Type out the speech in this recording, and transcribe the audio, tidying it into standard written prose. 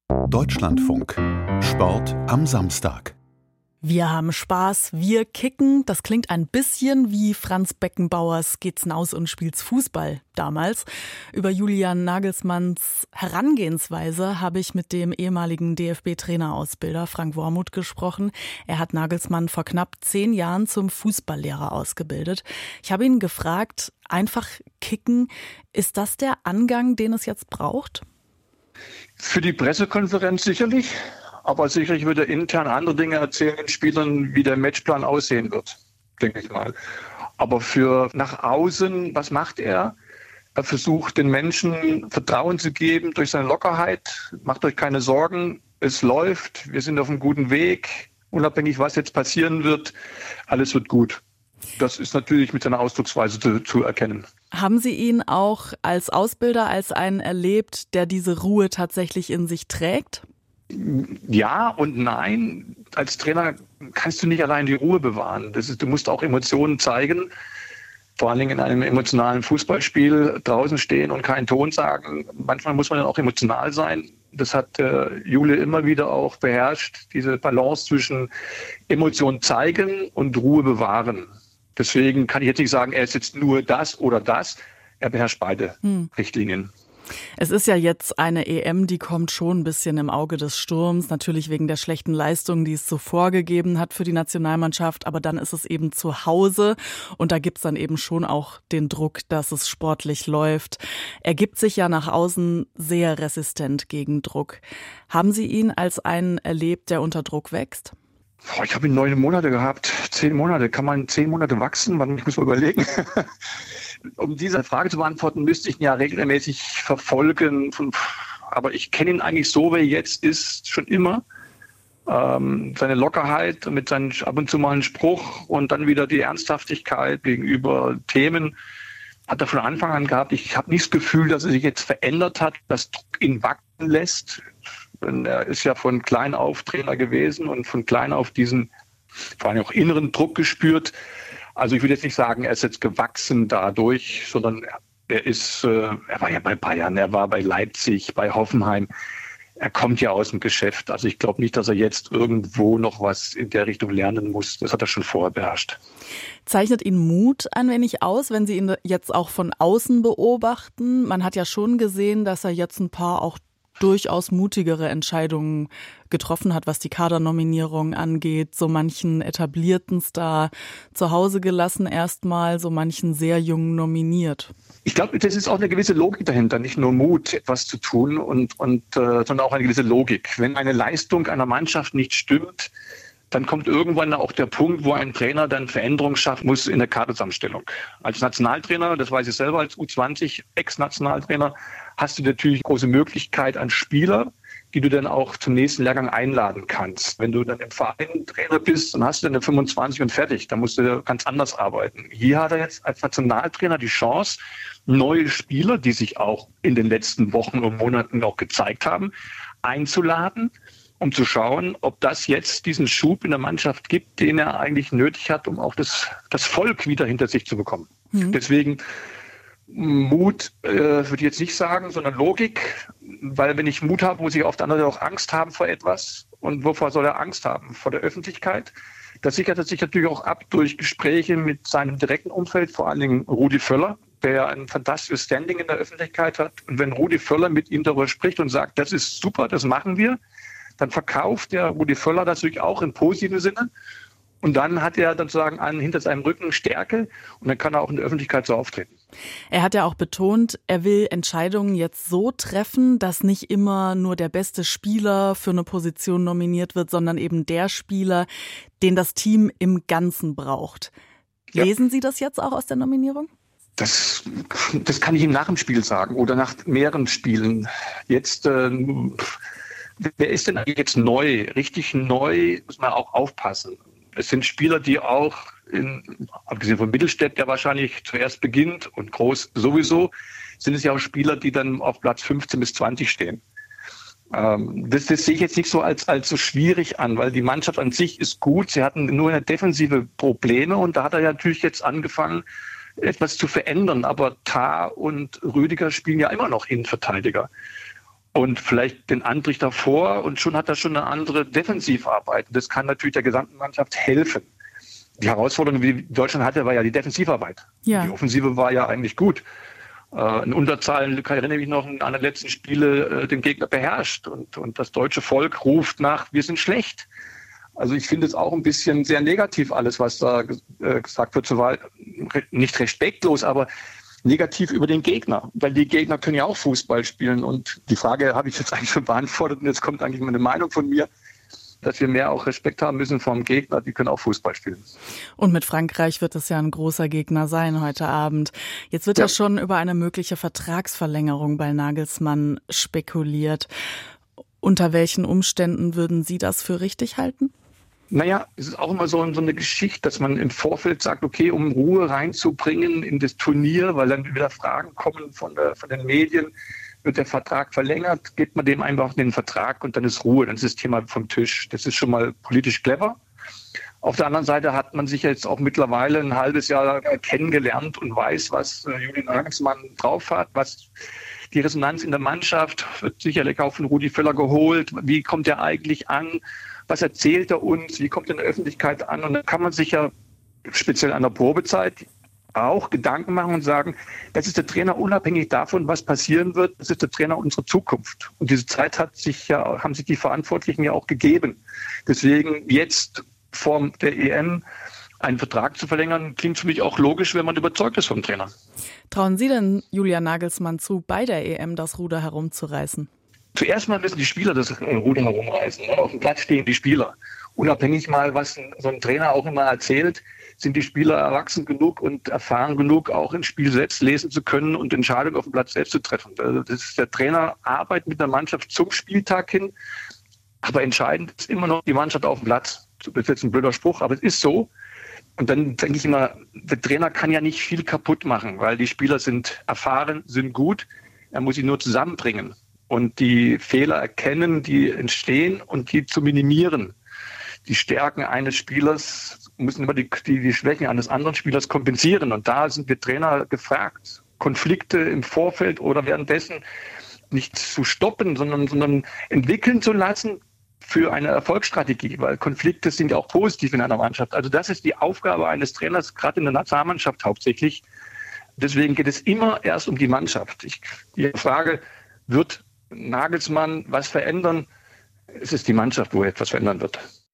Deutschlandfunk. Sport am Samstag. Wir haben Spaß, wir kicken. Das klingt ein bisschen wie Franz Beckenbauers Geht's naus und spielt's Fußball damals. Über Julian Nagelsmanns Herangehensweise habe ich mit dem ehemaligen DFB-Trainerausbilder Frank Wormuth gesprochen. Er hat Nagelsmann vor knapp 10 Jahren zum Fußballlehrer ausgebildet. Ich habe ihn gefragt, einfach kicken, ist das der Angang, den es jetzt braucht? Für die Pressekonferenz sicherlich. Aber sicherlich wird er intern andere Dinge erzählen den Spielern, wie der Matchplan aussehen wird, denke ich mal. Aber für nach außen, was macht er? Er versucht den Menschen Vertrauen zu geben durch seine Lockerheit. Macht euch keine Sorgen, es läuft, wir sind auf einem guten Weg. Unabhängig, was jetzt passieren wird, alles wird gut. Das ist natürlich mit seiner Ausdrucksweise zu erkennen. Haben Sie ihn auch als Ausbilder als einen erlebt, der diese Ruhe tatsächlich in sich trägt? Ja und nein. Als Trainer kannst du nicht allein die Ruhe bewahren. Du musst auch Emotionen zeigen. Vor allen Dingen in einem emotionalen Fußballspiel draußen stehen und keinen Ton sagen. Manchmal muss man dann auch emotional sein. Das hat Jule immer wieder auch beherrscht. Diese Balance zwischen Emotionen zeigen und Ruhe bewahren. Deswegen kann ich jetzt nicht sagen, er ist jetzt nur das oder das. Er beherrscht beide Richtlinien. Es ist ja jetzt eine EM, die kommt schon ein bisschen im Auge des Sturms, natürlich wegen der schlechten Leistung, die es zuvor gegeben hat für die Nationalmannschaft, aber dann ist es eben zu Hause und da gibt's dann eben schon auch den Druck, dass es sportlich läuft. Er gibt sich ja nach außen sehr resistent gegen Druck. Haben Sie ihn als einen erlebt, der unter Druck wächst? Ich habe ihn 9 Monate gehabt, 10 Monate. Kann man 10 Monate wachsen? Ich muss mal überlegen. Um diese Frage zu beantworten, müsste ich ihn ja regelmäßig verfolgen. Aber ich kenne ihn eigentlich so, wie er jetzt ist, schon immer. Seine Lockerheit mit seinem ab und zu mal einen Spruch und dann wieder die Ernsthaftigkeit gegenüber Themen hat er von Anfang an gehabt. Ich habe nicht das Gefühl, dass er sich jetzt verändert hat, dass Druck ihn wachsen lässt. Er ist ja von klein auf Trainer gewesen und von klein auf diesen vor allem auch inneren Druck gespürt. Also ich würde jetzt nicht sagen, er ist jetzt gewachsen dadurch, sondern er war ja bei Bayern, er war bei Leipzig, bei Hoffenheim. Er kommt ja aus dem Geschäft. Also ich glaube nicht, dass er jetzt irgendwo noch was in der Richtung lernen muss. Das hat er schon vorher beherrscht. Zeichnet ihn Mut ein wenig aus, wenn Sie ihn jetzt auch von außen beobachten? Man hat ja schon gesehen, dass er jetzt ein paar auch durchaus mutigere Entscheidungen getroffen hat, was die Kadernominierung angeht, so manchen etablierten Star zu Hause gelassen erstmal, so manchen sehr jungen nominiert. Ich glaube, das ist auch eine gewisse Logik dahinter, nicht nur Mut, etwas zu tun, sondern auch eine gewisse Logik. Wenn eine Leistung einer Mannschaft nicht stimmt, dann kommt irgendwann auch der Punkt, wo ein Trainer dann Veränderungen schaffen muss in der Kaderzusammenstellung. Als Nationaltrainer, das weiß ich selber als U20 Ex-Nationaltrainer, hast du natürlich große Möglichkeit an Spieler, die du dann auch zum nächsten Lehrgang einladen kannst. Wenn du dann im Verein Trainer bist, dann hast du dann 25 und fertig. Da musst du ganz anders arbeiten. Hier hat er jetzt als Nationaltrainer die Chance, neue Spieler, die sich auch in den letzten Wochen und Monaten auch gezeigt haben, einzuladen, um zu schauen, ob das jetzt diesen Schub in der Mannschaft gibt, den er eigentlich nötig hat, um auch das Volk wieder hinter sich zu bekommen. Deswegen Mut würde ich jetzt nicht sagen, sondern Logik, weil wenn ich Mut habe, muss ich auf der anderen Seite auch Angst haben vor etwas. Und wovor soll er Angst haben? Vor der Öffentlichkeit. Das sichert er sich natürlich auch ab durch Gespräche mit seinem direkten Umfeld, vor allen Dingen Rudi Völler, der ein fantastisches Standing in der Öffentlichkeit hat. Und wenn Rudi Völler mit ihm darüber spricht und sagt, das ist super, das machen wir, dann verkauft der Rudi Völler das natürlich auch im positiven Sinne. Und dann hat er sozusagen hinter seinem Rücken Stärke und dann kann er auch in der Öffentlichkeit so auftreten. Er hat ja auch betont, er will Entscheidungen jetzt so treffen, dass nicht immer nur der beste Spieler für eine Position nominiert wird, sondern eben der Spieler, den das Team im Ganzen braucht. Ja. Lesen Sie das jetzt auch aus der Nominierung? Das kann ich ihm nach dem Spiel sagen oder nach mehreren Spielen. Jetzt, wer ist denn eigentlich jetzt neu? Richtig neu muss man auch aufpassen. Es sind Spieler, die auch, abgesehen von Mittelstädt, der wahrscheinlich zuerst beginnt und Groß sowieso, sind es ja auch Spieler, die dann auf Platz 15 bis 20 stehen. Das sehe ich jetzt nicht so als so schwierig an, weil die Mannschaft an sich ist gut. Sie hatten nur in der Defensive Probleme und da hat er ja natürlich jetzt angefangen, etwas zu verändern. Aber Tah und Rüdiger spielen ja immer noch Innenverteidiger. und vielleicht den Anbrich davor und schon hat er schon eine andere Defensivarbeit. Das kann natürlich der gesamten Mannschaft helfen. Die Herausforderung, die Deutschland hatte, war ja die Defensivarbeit. Ja. Die Offensive war ja eigentlich gut. In Unterzahlen, ich erinnere mich noch an die letzten Spiele, den Gegner beherrscht und das deutsche Volk ruft nach, wir sind schlecht. Also ich finde es auch ein bisschen sehr negativ alles, was da gesagt wird, soweit nicht respektlos, aber negativ über den Gegner, weil die Gegner können ja auch Fußball spielen und die Frage habe ich jetzt eigentlich schon beantwortet und jetzt kommt eigentlich mal eine Meinung von mir, dass wir mehr auch Respekt haben müssen vom Gegner, die können auch Fußball spielen. Und mit Frankreich wird es ja ein großer Gegner sein heute Abend. Jetzt wird ja schon über eine mögliche Vertragsverlängerung bei Nagelsmann spekuliert. Unter welchen Umständen würden Sie das für richtig halten? Naja, es ist auch immer so eine Geschichte, dass man im Vorfeld sagt, okay, um Ruhe reinzubringen in das Turnier, weil dann wieder Fragen kommen von den Medien, wird der Vertrag verlängert, gibt man dem einfach den Vertrag und dann ist Ruhe, dann ist das Thema vom Tisch. Das ist schon mal politisch clever. Auf der anderen Seite hat man sich jetzt auch mittlerweile ein halbes Jahr kennengelernt und weiß, was Julian Nagelsmann drauf hat, was die Resonanz in der Mannschaft, wird sicherlich auch von Rudi Völler geholt, wie kommt er eigentlich an, was erzählt er uns, wie kommt er in der Öffentlichkeit an und dann kann man sich ja speziell an der Probezeit auch Gedanken machen und sagen, das ist der Trainer unabhängig davon, was passieren wird, das ist der Trainer unserer Zukunft. Und diese Zeit haben sich die Verantwortlichen ja auch gegeben. Deswegen jetzt vor der EM einen Vertrag zu verlängern, klingt für mich auch logisch, wenn man überzeugt ist vom Trainer. Trauen Sie denn Julian Nagelsmann zu, bei der EM das Ruder herumzureißen? Zuerst mal müssen die Spieler das Ruder herumreißen. Auf dem Platz stehen die Spieler. Unabhängig mal, was so ein Trainer auch immer erzählt, sind die Spieler erwachsen genug und erfahren genug, auch ein Spiel selbst lesen zu können und Entscheidungen auf dem Platz selbst zu treffen. Also das ist der Trainer arbeitet mit der Mannschaft zum Spieltag hin, aber entscheidend ist immer noch die Mannschaft auf dem Platz. Das ist jetzt ein blöder Spruch, aber es ist so. Und dann denke ich immer, der Trainer kann ja nicht viel kaputt machen, weil die Spieler sind erfahren, sind gut. Er muss sie nur zusammenbringen und die Fehler erkennen, die entstehen und die zu minimieren. Die Stärken eines Spielers müssen immer die Schwächen eines anderen Spielers kompensieren. Und da sind wir Trainer gefragt, Konflikte im Vorfeld oder währenddessen nicht zu stoppen, sondern entwickeln zu lassen für eine Erfolgsstrategie, weil Konflikte sind ja auch positiv in einer Mannschaft. Also das ist die Aufgabe eines Trainers, gerade in der Nationalmannschaft hauptsächlich. Deswegen geht es immer erst um die Mannschaft. Die Frage, wird Nagelsmann was verändern? Es ist die Mannschaft, wo er etwas verändern wird.